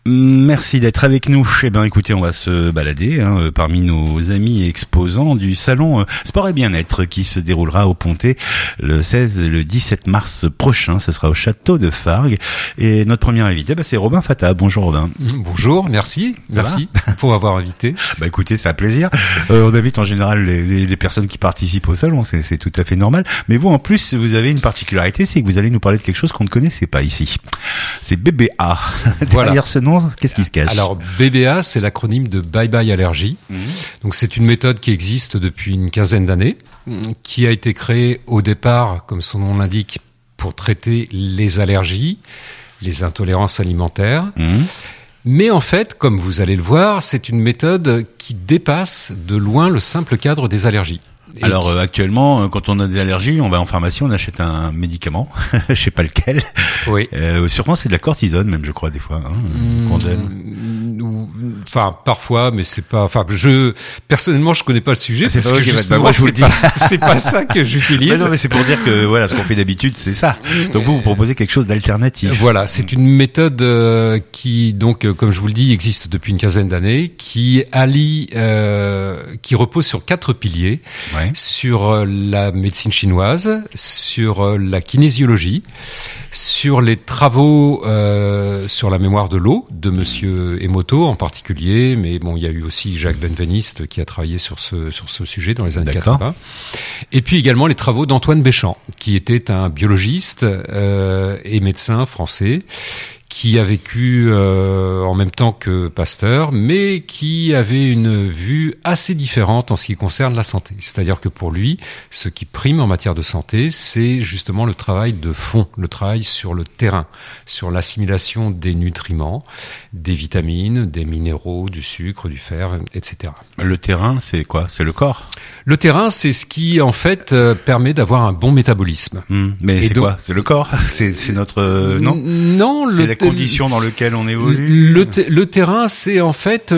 Merci d'être avec nous. Eh ben, écoutez, on va se balader parmi nos amis exposants du salon Sport et Bien-être qui se déroulera au Pontet le 16 et le 17 mars prochain. Ce sera au château de Fargues. Et notre premier invité, c'est Robin Fata. Bonjour Robin. Bonjour, merci pour m'avoir invité. Écoutez, c'est un plaisir. On invite en général les personnes qui participent au salon, c'est tout à fait normal. Mais vous, en plus, vous avez une particularité, c'est que vous allez nous parler de quelque chose qu'on ne connaissait pas ici. C'est BBA. Voilà. Derrière ce nom, qu'est-ce qui se cache? Alors, BBA, c'est l'acronyme de Bye Bye Allergie. Donc, c'est une méthode qui existe depuis une quinzaine d'années, qui a été créée au départ, comme son nom l'indique, pour traiter les allergies, les intolérances alimentaires. Mais en fait, comme vous allez le voir, c'est une méthode qui dépasse de loin le simple cadre des allergies. Alors actuellement, quand on a des allergies, on va en pharmacie, on achète un médicament, je sais pas lequel. Oui. Sûrement c'est de la cortisone, même je crois des fois. Qu'on donne. Enfin parfois, mais c'est pas. Enfin, personnellement, je connais pas le sujet. C'est parce pas que justement, moi je vous le dis. C'est pas ça que j'utilise. Non, mais c'est pour dire que voilà, ce qu'on fait d'habitude, c'est ça. Donc vous proposez quelque chose d'alternatif. Voilà, c'est une méthode qui donc, comme je vous le dis, existe depuis une quinzaine d'années, qui allie, qui repose sur 4 piliers. Ouais. Sur la médecine chinoise, sur la kinésiologie, sur les travaux sur la mémoire de l'eau de Monsieur Emoto en particulier, mais bon, il y a eu aussi Jacques Benveniste qui a travaillé sur ce sujet dans les années 80. Et puis également les travaux d'Antoine Béchamp, qui était un biologiste et médecin français, qui a vécu en même temps que Pasteur, mais qui avait une vue assez différente en ce qui concerne la santé. C'est-à-dire que pour lui, ce qui prime en matière de santé, c'est justement le travail de fond, le travail sur le terrain, sur l'assimilation des nutriments, des vitamines, des minéraux, du sucre, du fer, etc. Le terrain, c'est quoi? C'est le corps? Le terrain, c'est ce qui, en fait, permet d'avoir un bon métabolisme. Mais c'est quoi? C'est le corps? C'est notre... non? Non, c'est la condition dans laquelle on évolue. Le terrain, c'est en fait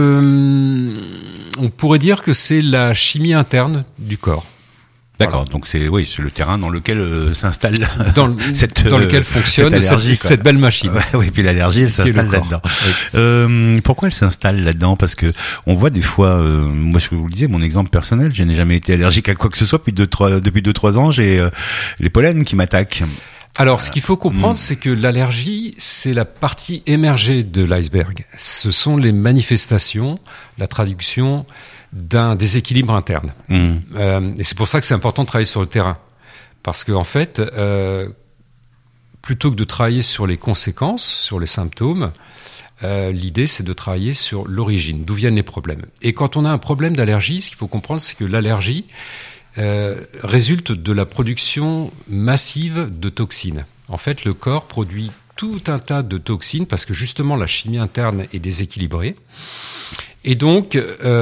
on pourrait dire que c'est la chimie interne du corps. D'accord. Voilà. Donc c'est le terrain dans lequel s'installe dans lequel fonctionne cette belle machine. Oui, puis l'allergie, elle s'installe là-dedans. Oui. Pourquoi elle s'installe là-dedans? Parce que on voit des fois, moi je vous le disais, mon exemple personnel, je n'ai jamais été allergique à quoi que ce soit depuis 2-3 ans, j'ai les pollens qui m'attaquent. Alors, ce qu'il faut comprendre, c'est que l'allergie, c'est la partie émergée de l'iceberg. Ce sont les manifestations, la traduction d'un déséquilibre interne. Et c'est pour ça que c'est important de travailler sur le terrain. Parce que, en fait, plutôt que de travailler sur les conséquences, sur les symptômes, l'idée, c'est de travailler sur l'origine, d'où viennent les problèmes. Et quand on a un problème d'allergie, ce qu'il faut comprendre, c'est que l'allergie résulte de la production massive de toxines. En fait, le corps produit tout un tas de toxines parce que justement la chimie interne est déséquilibrée. Et donc,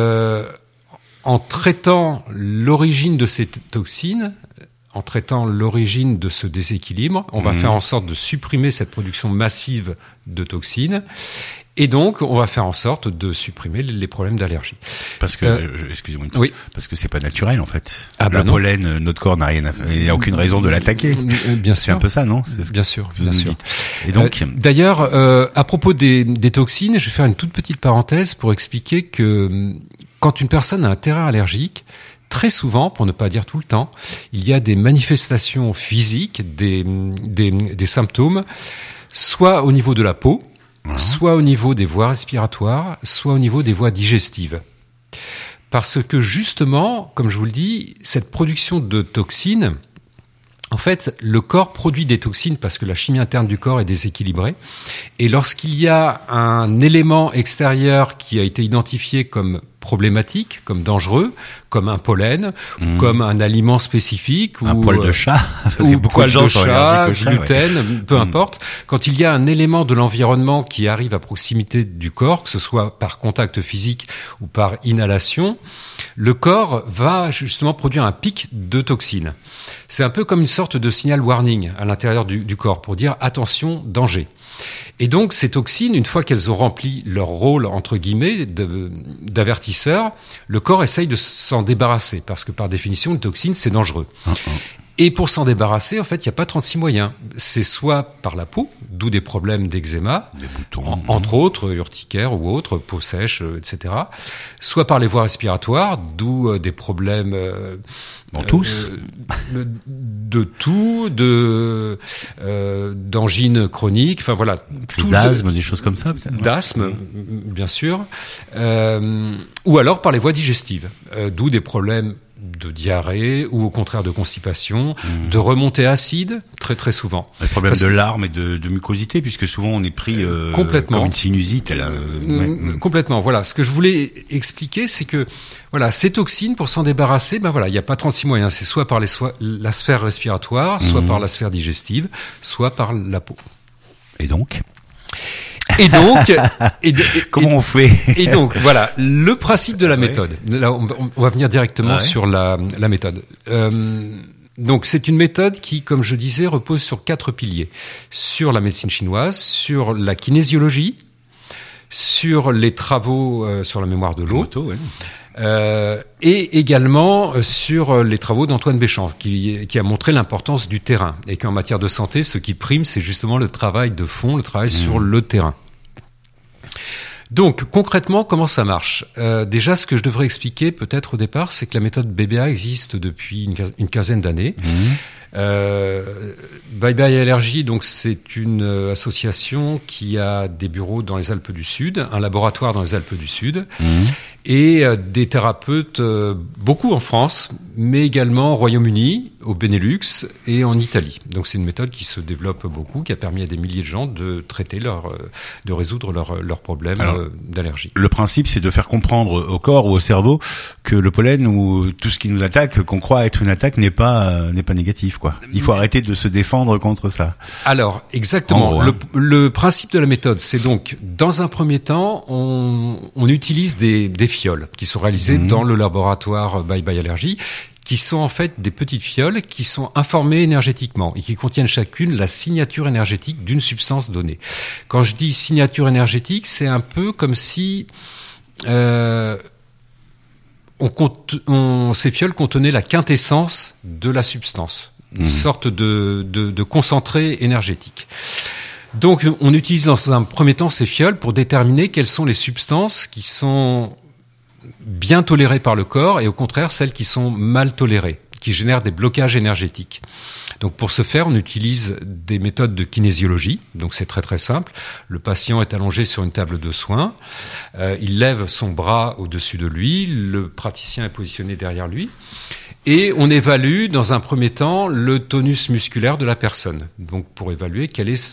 en traitant l'origine de ces toxines, en traitant l'origine de ce déséquilibre, on va faire en sorte de supprimer cette production massive de toxines. Et donc, on va faire en sorte de supprimer les problèmes d'allergie. Parce que, excusez-moi, oui. Parce que c'est pas naturel en fait. Le pollen, notre corps n'a rien à faire. Il n'y a aucune raison de l'attaquer. Bien sûr. C'est un peu ça, non? Bien sûr, bien sûr. Et donc, d'ailleurs, à propos des toxines, je vais faire une toute petite parenthèse pour expliquer que quand une personne a un terrain allergique, très souvent, pour ne pas dire tout le temps, il y a des manifestations physiques, des symptômes, soit au niveau de la peau, soit au niveau des voies respiratoires, soit au niveau des voies digestives. Parce que justement, comme je vous le dis, cette production de toxines, en fait, le corps produit des toxines parce que la chimie interne du corps est déséquilibrée. Et lorsqu'il y a un élément extérieur qui a été identifié comme problématique, comme dangereux, comme un pollen, ou comme un aliment spécifique, un poil de chat, ou poil de chat, gluten, peu importe. Quand il y a un élément de l'environnement qui arrive à proximité du corps, que ce soit par contact physique ou par inhalation, le corps va justement produire un pic de toxines. C'est un peu comme une sorte de signal warning à l'intérieur du corps pour dire attention, danger. Et donc ces toxines, une fois qu'elles ont rempli leur rôle entre guillemets d'avertisseur, le corps essaye de s'en débarrasser parce que par définition, une toxine c'est dangereux. Et pour s'en débarrasser, en fait, il n'y a pas 36 moyens. C'est soit par la peau, d'où des problèmes d'eczéma, des boutons, entre autres, urticaire ou autres, peau sèche, etc. Soit par les voies respiratoires, d'où des problèmes d'angine chronique, enfin voilà. D'asthme, des choses comme ça, peut-être. D'asthme, bien sûr. Ou alors par les voies digestives, d'où des problèmes de diarrhée ou au contraire de constipation, de remontée acide, très très souvent. Le problème de larmes et de mucosité, puisque souvent on est pris complètement comme une sinusite. Complètement. Voilà. Ce que je voulais expliquer, c'est que voilà, ces toxines, pour s'en débarrasser, ben voilà, il n'y a pas 36 moyens. C'est soit par la sphère respiratoire, soit par la sphère digestive, soit par la peau. Et donc comment on fait? Et donc, voilà, le principe de la méthode. Là, on va venir directement sur la méthode. Donc, c'est une méthode qui, comme je disais, repose sur 4 piliers. Sur la médecine chinoise, sur la kinésiologie, sur les travaux sur la mémoire de l'eau, et également sur les travaux d'Antoine Béchamp, qui a montré l'importance du terrain, et qu'en matière de santé, ce qui prime, c'est justement le travail de fond, le travail sur le terrain. Donc, concrètement, comment ça marche? Déjà, ce que je devrais expliquer peut-être au départ, c'est que la méthode BBA existe depuis une quinzaine d'années. Bye Bye Allergie, donc c'est une association qui a des bureaux dans les Alpes du Sud, un laboratoire dans les Alpes du Sud, et des thérapeutes, beaucoup en France, mais également au Royaume-Uni, au Benelux et en Italie. Donc c'est une méthode qui se développe beaucoup, qui a permis à des milliers de gens de traiter de résoudre leurs problèmes d'allergie. Le principe, c'est de faire comprendre au corps ou au cerveau que le pollen ou tout ce qui nous attaque, qu'on croit être une attaque, n'est pas négatif, quoi. Il faut arrêter de se défendre contre ça. Alors, exactement. En gros, le principe de la méthode, c'est donc, dans un premier temps, on utilise des fioles qui sont réalisées dans le laboratoire Bye Bye Allergie, qui sont en fait des petites fioles qui sont informées énergétiquement et qui contiennent chacune la signature énergétique d'une substance donnée. Quand je dis signature énergétique, c'est un peu comme si ces fioles contenaient la quintessence de la substance, une sorte de concentré énergétique. Donc, on utilise dans un premier temps ces fioles pour déterminer quelles sont les substances qui sont bien tolérées par le corps et au contraire celles qui sont mal tolérées, qui génèrent des blocages énergétiques. Donc pour ce faire, on utilise des méthodes de kinésiologie. Donc c'est très très simple. Le patient est allongé sur une table de soins. Il lève son bras au-dessus de lui. Le praticien est positionné derrière lui. Et on évalue dans un premier temps le tonus musculaire de la personne. Donc pour évaluer quel est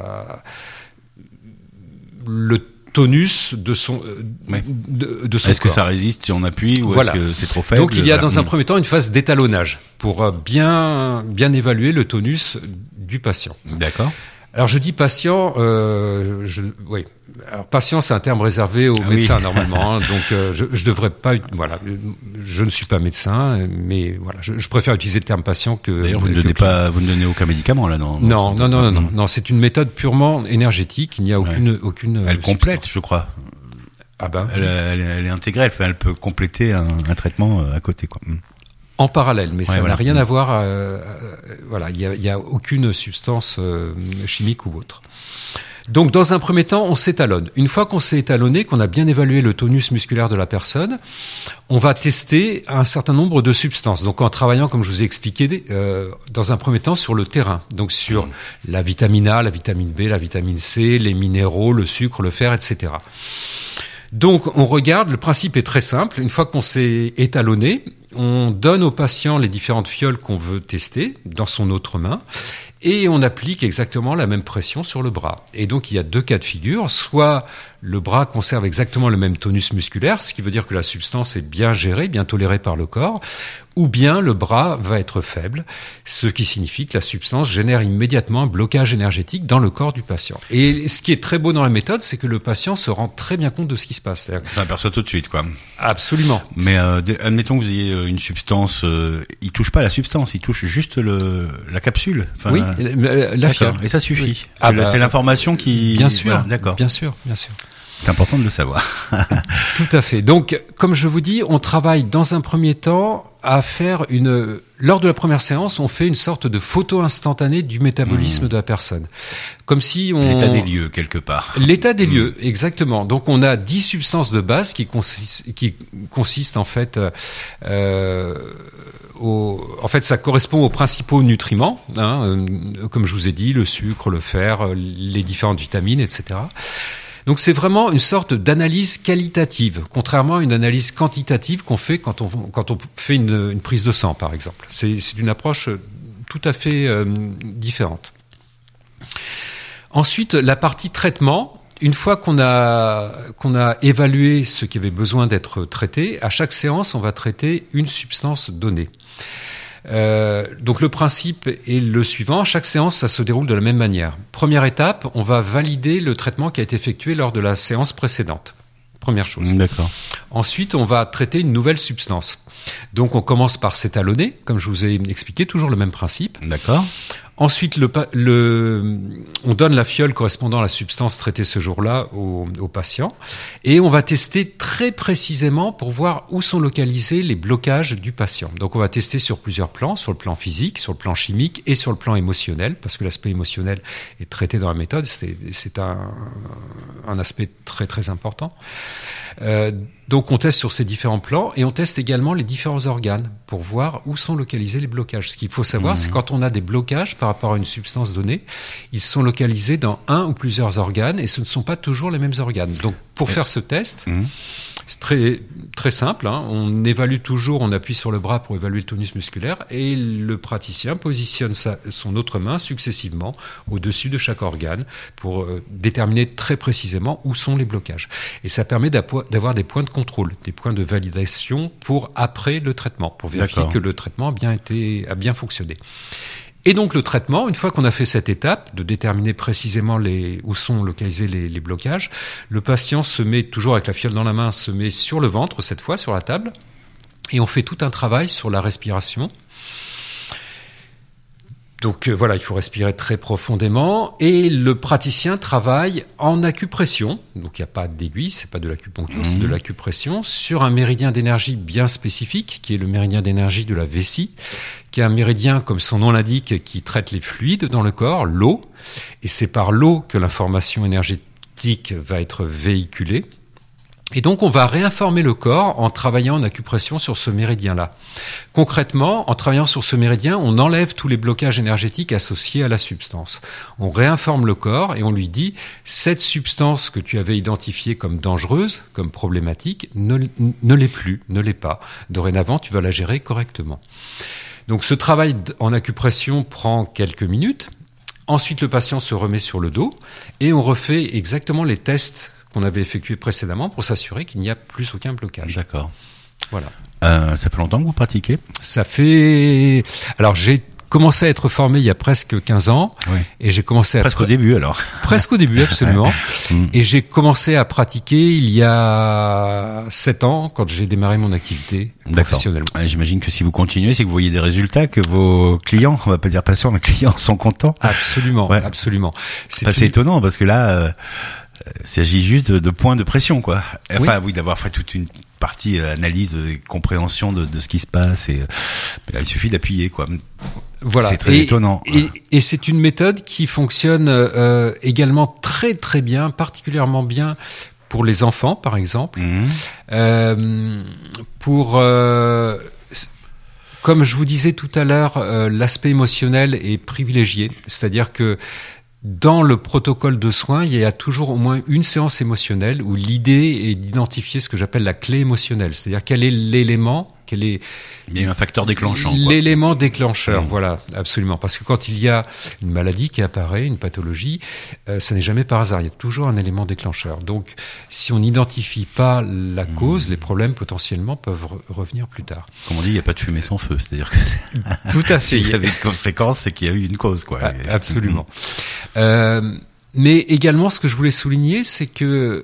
le tonus de son Est-ce corps. Que ça résiste si on appuie ou voilà. Est-ce que c'est trop faible? Donc il y a dans un premier temps une phase d'étalonnage pour bien évaluer le tonus du patient. D'accord. Alors je dis patient, oui. Alors patient, c'est un terme réservé aux médecins normalement, hein, donc je devrais pas. Voilà, je ne suis pas médecin, mais voilà, je préfère utiliser le terme patient que. D'ailleurs, vous ne donnez aucun médicament là, non? Non. C'est une méthode purement énergétique. Il n'y a aucune. Elle substance. complète, je crois. Ah ben. Elle est intégrée. Elle peut compléter un traitement à côté, quoi. En parallèle, mais ça n'a rien à voir. Voilà, il y a aucune substance chimique ou autre. Donc, dans un premier temps, on s'étalonne. Une fois qu'on s'est étalonné, qu'on a bien évalué le tonus musculaire de la personne, on va tester un certain nombre de substances. Donc, en travaillant, comme je vous ai expliqué, dans un premier temps, sur le terrain. Donc, sur la vitamine A, la vitamine B, la vitamine C, les minéraux, le sucre, le fer, etc. Donc, on regarde, le principe est très simple. Une fois qu'on s'est étalonné, on donne au patient les différentes fioles qu'on veut tester dans son autre main et on applique exactement la même pression sur le bras. Et donc, il y a 2 cas de figure. Soit le bras conserve exactement le même tonus musculaire, ce qui veut dire que la substance est bien gérée, bien tolérée par le corps, ou bien le bras va être faible, ce qui signifie que la substance génère immédiatement un blocage énergétique dans le corps du patient. Et ce qui est très beau dans la méthode, c'est que le patient se rend très bien compte de ce qui se passe. Ça aperçoit tout de suite, quoi. Absolument. Mais admettons que vous ayez une substance, il touche pas la substance, il touche juste la capsule. Enfin, oui, la fiole. Et ça suffit. Oui. C'est l'information qui. Bien sûr. Voilà, d'accord. Bien sûr. C'est important de le savoir. Tout à fait. Donc, comme je vous dis, on travaille dans un premier temps à faire lors de la première séance, on fait une sorte de photo instantanée du métabolisme de la personne. Comme si l'état des lieux, quelque part. L'état des lieux, exactement. Donc, on a 10 substances de base qui consistent en fait, en fait, ça correspond aux principaux nutriments, comme je vous ai dit, le sucre, le fer, les différentes vitamines, etc. Donc c'est vraiment une sorte d'analyse qualitative, contrairement à une analyse quantitative qu'on fait quand on fait une prise de sang, par exemple. C'est une approche tout à fait différente. Ensuite, la partie traitement. Une fois qu'on a évalué ce qui avait besoin d'être traité, à chaque séance, on va traiter une substance donnée. Donc le principe est le suivant. Chaque séance, ça se déroule de la même manière. Première étape, on va valider le traitement qui a été effectué lors de la séance précédente. Première chose. D'accord. Ensuite, on va traiter une nouvelle substance. Donc on commence par s'étalonner, comme je vous ai expliqué, toujours le même principe. D'accord. Ensuite, on donne la fiole correspondant à la substance traitée ce jour-là au patient et on va tester très précisément pour voir où sont localisés les blocages du patient. Donc, on va tester sur plusieurs plans, sur le plan physique, sur le plan chimique et sur le plan émotionnel, parce que l'aspect émotionnel est traité dans la méthode. C'est un aspect très, très important. Donc on teste sur ces différents plans et on teste également les différents organes pour voir où sont localisés les blocages. Ce qu'il faut savoir, c'est quand on a des blocages par rapport à une substance donnée, ils sont localisés dans un ou plusieurs organes et ce ne sont pas toujours les mêmes organes. Donc pour faire ce test, c'est très, très simple. On évalue toujours, on appuie sur le bras pour évaluer le tonus musculaire et le praticien positionne son autre main successivement au-dessus de chaque organe pour déterminer très précisément où sont les blocages. Et ça permet d'avoir des points de contrôle, des points de validation pour après le traitement, pour vérifier que le traitement a bien fonctionné. Et donc le traitement, une fois qu'on a fait cette étape de déterminer précisément où sont localisés les blocages, le patient se met, toujours avec la fiole dans la main, se met sur le ventre, cette fois sur la table, et on fait tout un travail sur la respiration. Donc voilà, il faut respirer très profondément et le praticien travaille en acupression. Donc il n'y a pas d'aiguille, c'est pas de l'acupuncture, c'est de l'acupression sur un méridien d'énergie bien spécifique qui est le méridien d'énergie de la vessie, qui est un méridien, comme son nom l'indique, qui traite les fluides dans le corps, l'eau. Et c'est par l'eau que l'information énergétique va être véhiculée. Et donc, on va réinformer le corps en travaillant en acupression sur ce méridien-là. Concrètement, en travaillant sur ce méridien, on enlève tous les blocages énergétiques associés à la substance. On réinforme le corps et on lui dit « Cette substance que tu avais identifiée comme dangereuse, comme problématique, ne l'est plus, ne l'est pas. Dorénavant, tu vas la gérer correctement. » Donc, ce travail en acupression prend quelques minutes. Ensuite, le patient se remet sur le dos et on refait exactement les tests qu'on avait effectué précédemment pour s'assurer qu'il n'y a plus aucun blocage. D'accord. Voilà. Ça fait longtemps que vous pratiquez ? Ça fait... Alors, j'ai commencé à être formé il y a presque 15 ans. Oui. Et j'ai commencé à... Presque au début, alors. Presque au début, absolument. Et j'ai commencé à pratiquer il y a 7 ans, quand j'ai démarré mon activité professionnellement. J'imagine que si vous continuez, c'est que vous voyez des résultats, que vos clients, on va pas dire patients, mais clients sont contents. Absolument, absolument. C'est étonnant, parce que là... il s'agit juste de points de pression, quoi. Enfin, oui, d'avoir fait toute une partie analyse et compréhension de ce qui se passe. Et il suffit d'appuyer, quoi. Voilà. C'est très étonnant. Et c'est une méthode qui fonctionne également très très bien, particulièrement bien pour les enfants, par exemple. Comme je vous disais tout à l'heure, l'aspect émotionnel est privilégié, c'est-à-dire que dans le protocole de soins, il y a toujours au moins une séance émotionnelle où l'idée est d'identifier ce que j'appelle la clé émotionnelle, c'est-à-dire quel est l'élément, il y a un facteur déclenchant. L'élément déclencheur, voilà, absolument. Parce que quand il y a une maladie qui apparaît, une pathologie, ça n'est jamais par hasard. Il y a toujours un élément déclencheur. Donc, si on n'identifie pas la cause, les problèmes potentiellement peuvent revenir plus tard. Comme on dit, il n'y a pas de fumée sans feu. C'est-à-dire que tout à fait. Si vous avez une conséquence, c'est qu'il y a eu une cause, quoi. Absolument. Mais également, ce que je voulais souligner, c'est que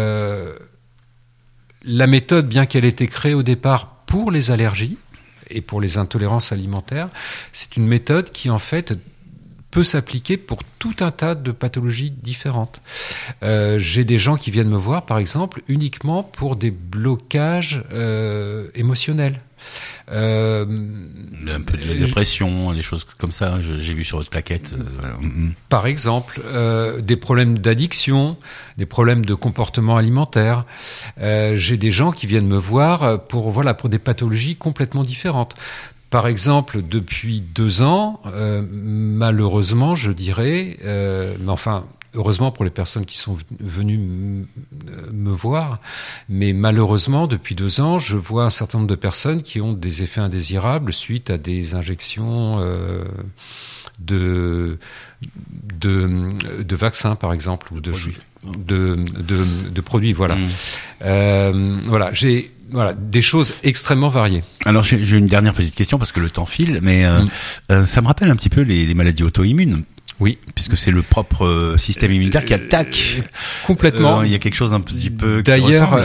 la méthode, bien qu'elle ait été créée au départ pour les allergies et pour les intolérances alimentaires, c'est une méthode qui, en fait, peut s'appliquer pour tout un tas de pathologies différentes. J'ai des gens qui viennent me voir, par exemple, uniquement pour des blocages émotionnels. Un peu de la dépression, des choses comme ça. J'ai vu sur votre plaquette. Par exemple, des problèmes d'addiction, des problèmes de comportement alimentaire. J'ai des gens qui viennent me voir pour des pathologies complètement différentes. Par exemple, depuis 2 ans, malheureusement, je dirais, mais enfin, heureusement pour les personnes qui sont venues me voir, mais malheureusement, depuis 2 ans, je vois un certain nombre de personnes qui ont des effets indésirables suite à des injections de vaccins, par exemple, ou de produits. Voilà. J'ai des choses extrêmement variées. Alors j'ai une dernière petite question parce que le temps file, mais ça me rappelle un petit peu les maladies auto-immunes. Oui, puisque c'est le propre système immunitaire qui attaque complètement. Il y a quelque chose d'un petit peu. D'ailleurs,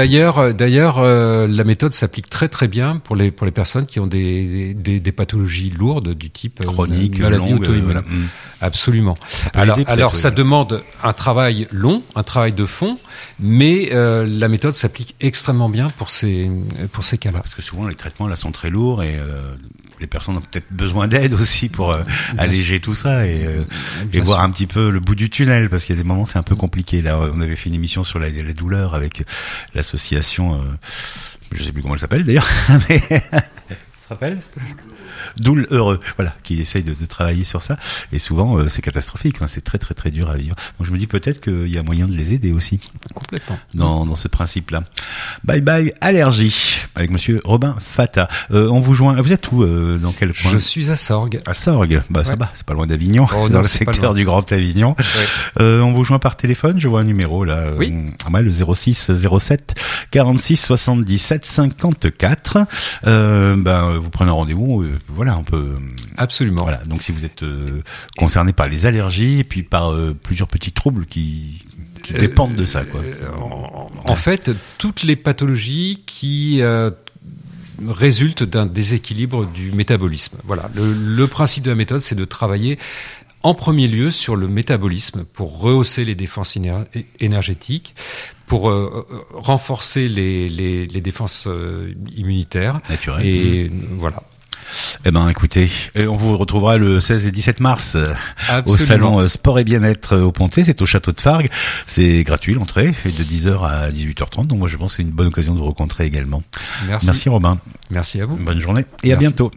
la méthode s'applique très très bien pour les personnes qui ont des pathologies lourdes du type chronique, maladie longue, auto-immune. Voilà. Absolument. Alors ça demande un travail long, un travail de fond, mais la méthode s'applique extrêmement bien pour ces cas-là. Parce que souvent les traitements là sont très lourds et les personnes ont peut-être besoin d'aide aussi pour alléger tout ça et voir un petit peu le bout du tunnel, parce qu'il y a des moments c'est un peu compliqué. Là, on avait fait une émission sur la douleur avec l'association, je sais plus comment elle s'appelle d'ailleurs, mais ça se rappelle Doule Heureux, voilà, qui essaye de travailler sur ça. Et souvent, c'est catastrophique, hein, c'est très très très dur à vivre. Donc je me dis peut-être qu'il y a moyen de les aider aussi. Complètement. Dans ce principe-là. Bye bye allergie avec Monsieur Robin Fata. On vous joint. Vous êtes où dans quel coin? Je suis à Sorgues. À Sorgues, bah ça va, c'est pas loin d'Avignon, c'est dans le secteur du Grand Avignon. Ouais. On vous joint par téléphone. Je vois un numéro là. Oui. Le 06 07 46 77 54. Vous prenez un rendez-vous. Voilà, on peut. Absolument. Voilà. Donc, si vous êtes concerné par les allergies et puis par plusieurs petits troubles qui dépendent de ça, quoi. En fait, toutes les pathologies qui résultent d'un déséquilibre du métabolisme. Voilà. Le principe de la méthode, c'est de travailler en premier lieu sur le métabolisme pour rehausser les défenses énergétiques, pour renforcer les défenses immunitaires. Naturel. Et voilà. Eh ben, écoutez, on vous retrouvera le 16 et 17 mars au salon Sport et Bien-être au Pontet. C'est au château de Fargues. C'est gratuit l'entrée, de 10h à 18h30. Donc moi, je pense que c'est une bonne occasion de vous rencontrer également. Merci. Merci Robin. Merci à vous. Bonne journée et Merci. À bientôt.